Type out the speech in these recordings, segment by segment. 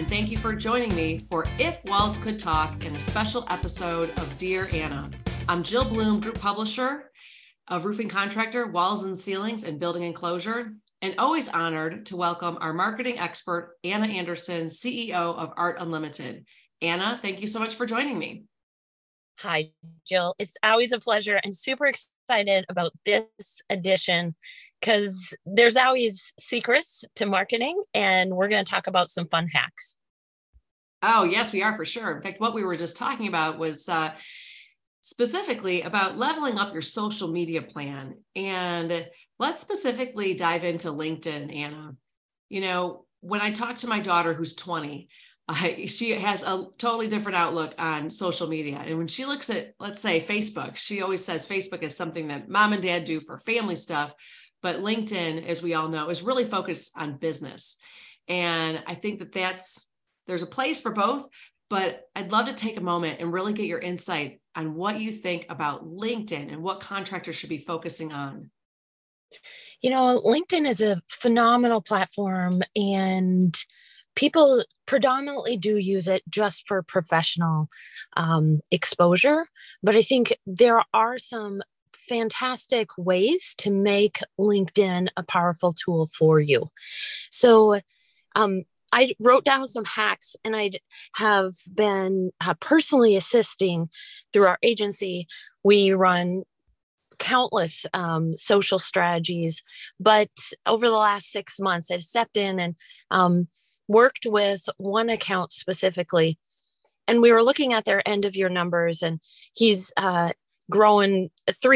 and thank you for joining me for If Walls Could Talk in a special episode of Dear Anna. I'm Jill Bloom, Group Publisher of roofing contractor, Walls and Ceilings, and Building Enclosure, and always honored to welcome our marketing expert, Anna Anderson, CEO of Art Unlimited. Anna, thank you so much for joining me. Hi, Jill. It's always a pleasure and super excited about this edition because there's always secrets to marketing, and we're going to talk about some fun hacks. Oh, yes, we are for sure. In fact, what we were just talking about was specifically about leveling up your social media plan. And let's specifically dive into LinkedIn, Anna. You know, when I talk to my daughter who's 20, she has a totally different outlook on social media. And when she looks at, let's say, Facebook, she always says Facebook is something that mom and dad do for family stuff. But LinkedIn, as we all know, is really focused on business. And I think that there's a place for both, but I'd love to take a moment and really get your insight on what you think about LinkedIn and what contractors should be focusing on. You know, LinkedIn is a phenomenal platform, and people predominantly do use it just for professional exposure. But I think there are some fantastic ways to make LinkedIn a powerful tool for you. So I wrote down some hacks, and I have been personally assisting through our agency. We run countless social strategies, but over the last 6 months, I've stepped in and worked with one account specifically, and we were looking at their end of year numbers, and he's growing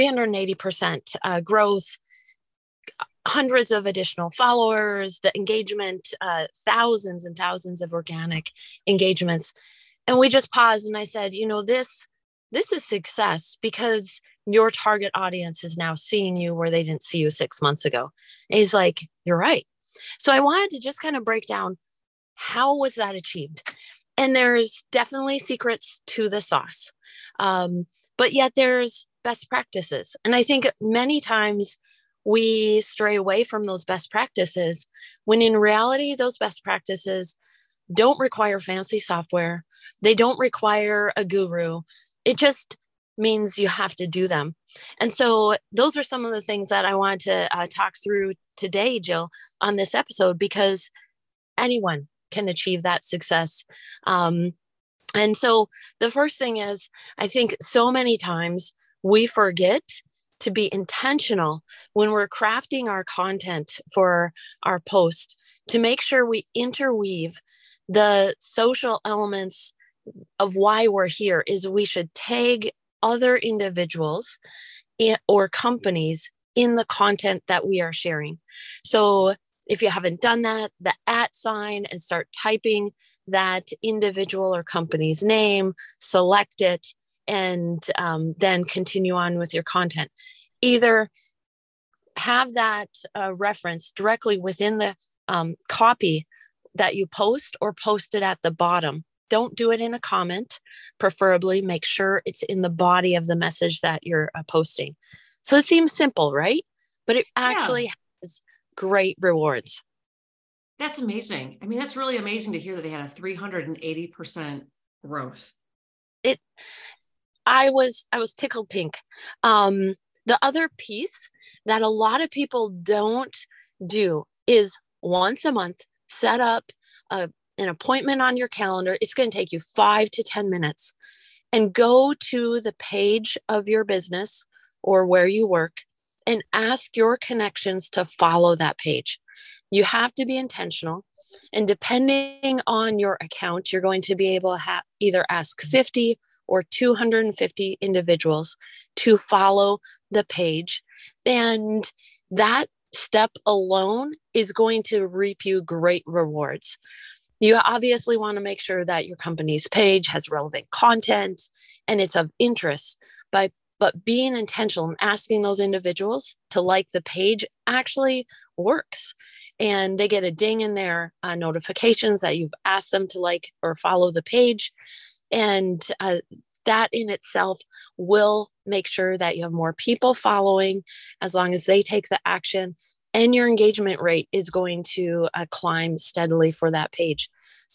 380% growth, hundreds of additional followers, the engagement, thousands and thousands of organic engagements. And we just paused, and I said, you know, this is success because your target audience is now seeing you where they didn't see you 6 months ago. And he's like, you're right. So I wanted to just kind of break down, how was that achieved? And there's definitely secrets to the sauce. But yet there's best practices. And I think many times we stray away from those best practices when in reality, those best practices don't require fancy software. They don't require a guru. It just means you have to do them. And so those are some of the things that I wanted to talk through today, Jill, on this episode, because anyone can achieve that success. And so the first thing is, I think so many times we forget to be intentional when we're crafting our content for our post to make sure we interweave the social elements of why we're here. Is we should tag other individuals or companies in the content that we are sharing. So if you haven't done that, the @ sign and start typing that individual or company's name, select it, and then continue on with your content. Either have that reference directly within the copy that you post, or post it at the bottom. Don't do it in a comment. Preferably make sure it's in the body of the message that you're posting. So it seems simple, right? But it actually has great rewards. That's amazing. I mean, that's really amazing to hear that they had a 380% growth. I was tickled pink. The other piece that a lot of people don't do is once a month, set up an appointment on your calendar. It's going to take you 5 to 10 minutes, and go to the page of your business or where you work and ask your connections to follow that page. You have to be intentional. And depending on your account, you're going to be able to either ask 50 or 250 individuals to follow the page. And that step alone is going to reap you great rewards. You obviously want to make sure that your company's page has relevant content and it's of interest. But being intentional and asking those individuals to like the page actually works. And they get a ding in their notifications that you've asked them to like or follow the page. And that in itself will make sure that you have more people following as long as they take the action, and your engagement rate is going to climb steadily for that page. So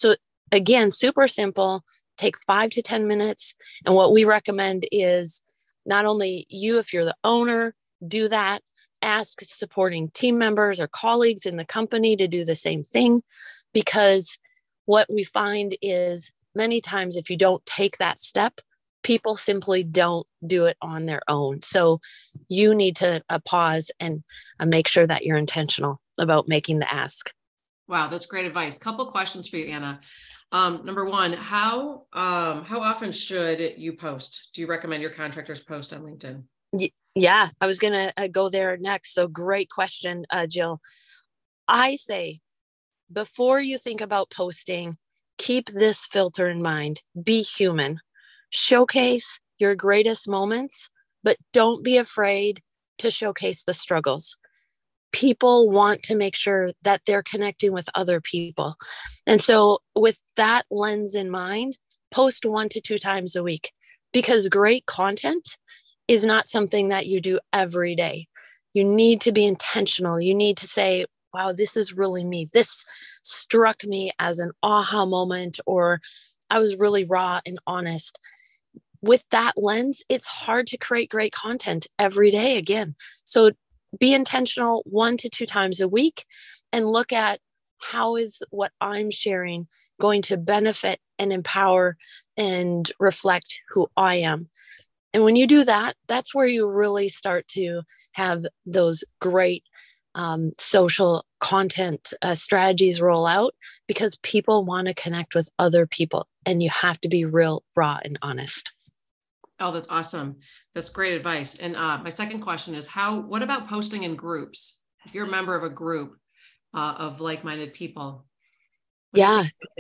again, super simple, take 5 to 10 minutes. And what we recommend is not only you, if you're the owner, do that, ask supporting team members or colleagues in the company to do the same thing. Because what we find is many times if you don't take that step, people simply don't do it on their own. So you need to pause and make sure that you're intentional about making the ask. Wow, that's great advice. Couple questions for you, Anna. Number one, how often should you post? Do you recommend your contractors post on LinkedIn? Yeah, I was going to go there next. So great question, Jill. I say, before you think about posting, keep this filter in mind. Be human. Showcase your greatest moments, but don't be afraid to showcase the struggles. People want to make sure that they're connecting with other people. And so with that lens in mind, post 1 to 2 times a week, because great content is not something that you do every day. You need to be intentional. You need to say, wow, this is really me. This struck me as an aha moment, or I was really raw and honest. With that lens, it's hard to create great content every day again. So be intentional 1 to 2 times a week and look at how is what I'm sharing going to benefit and empower and reflect who I am. And when you do that, that's where you really start to have those great social content strategies roll out, because people want to connect with other people and you have to be real, raw, and honest. Oh, that's awesome. That's great advice. And my second question is what about posting in groups? If you're a member of a group of like-minded people. Yeah.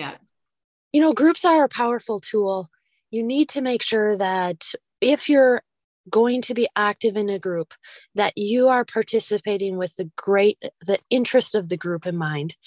Groups are a powerful tool. You need to make sure that if you're going to be active in a group, that you are participating with the interest of the group in mind.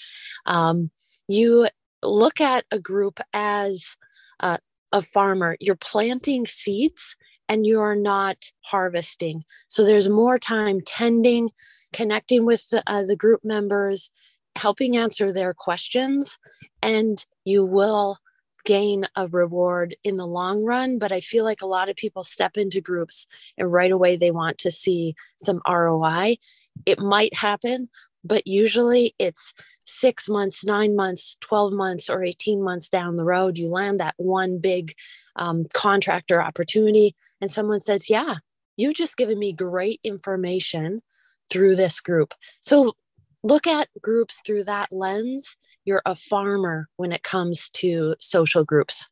You look at a group as a farmer. You're planting seeds and you are not harvesting. So there's more time tending, connecting with the group members, helping answer their questions, and you will gain a reward in the long run. But I feel like a lot of people step into groups and right away they want to see some ROI. It might happen, but usually it's 6 months, 9 months, 12 months, or 18 months down the road, you land that one big contractor opportunity. And someone says, yeah, you've just given me great information through this group. So look at groups through that lens. You're a farmer when it comes to social groups.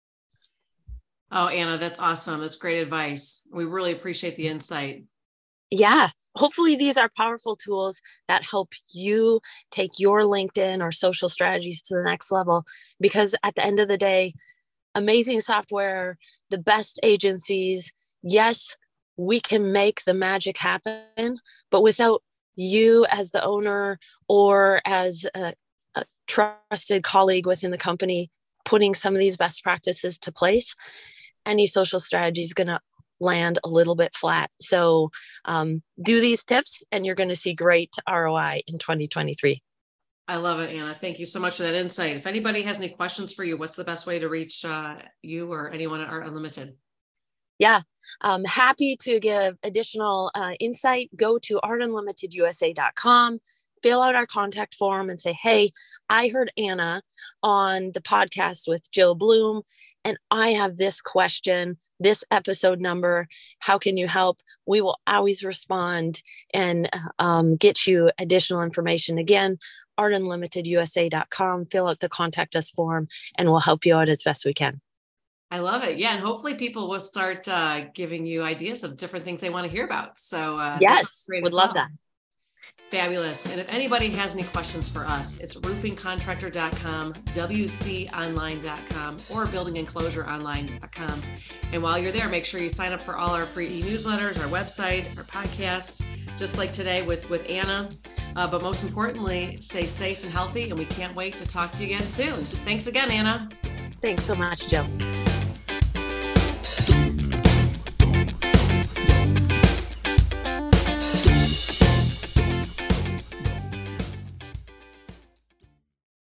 Oh, Anna, that's awesome. That's great advice. We really appreciate the insight. Yeah, hopefully these are powerful tools that help you take your LinkedIn or social strategies to the next level. Because at the end of the day, amazing software, the best agencies, yes, we can make the magic happen, but without you as the owner or as a trusted colleague within the company putting some of these best practices to place, any social strategy is going to land a little bit flat. So do these tips and you're going to see great ROI in 2023. I love it, Anna. Thank you so much for that insight. If anybody has any questions for you, what's the best way to reach you or anyone at Art Unlimited? Yeah, happy to give additional insight. Go to artunlimitedusa.com, fill out our contact form and say, hey, I heard Anna on the podcast with Jill Bloom, and I have this question, this episode number. How can you help? We will always respond and get you additional information. Again, artunlimitedusa.com, fill out the contact us form, and we'll help you out as best we can. I love it. Yeah. And hopefully people will start giving you ideas of different things they want to hear about. So yes, would love that. Fabulous. And if anybody has any questions for us, it's roofingcontractor.com, wconline.com, or buildingenclosureonline.com. And while you're there, make sure you sign up for all our free e-newsletters, our website, our podcasts, just like today with Anna. But most importantly, stay safe and healthy. And we can't wait to talk to you again soon. Thanks again, Anna. Thanks so much, Jill.